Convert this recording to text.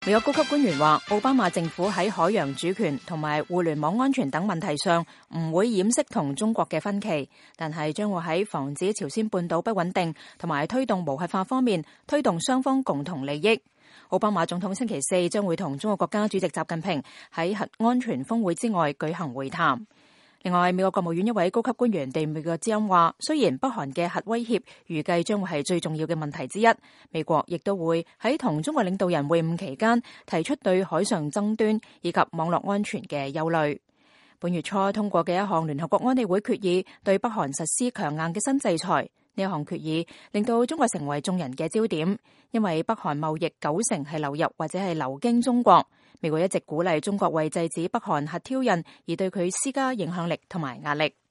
美國高級官員話，奧巴馬政府喺海洋主權同埋互聯網安全等問題上唔會掩飾同中國嘅分歧，但係將會喺防止朝鮮半島不穩定同埋推動無核化方面推動雙方共同利益。奧巴馬總統星期四將會同中國國家主席習近平喺核安全峰會之外舉行會談。另外，美國國務院一位高級官員對美國之音話，雖然北韓嘅核威脅預計將會係最重要嘅問題之一，美國亦都會喺同中國領導人會晤期間提出對海上爭端以及網絡安全嘅憂慮。本月初通過嘅一項聯合國安理會決議，對北韓實施強硬嘅新制裁。呢一項決議令到中國成為眾人嘅焦點，因為北韓貿易90%係流入或者係流經中國。美國一直鼓勵中國為制止北韓核挑釁而對佢施加影響力同埋壓力。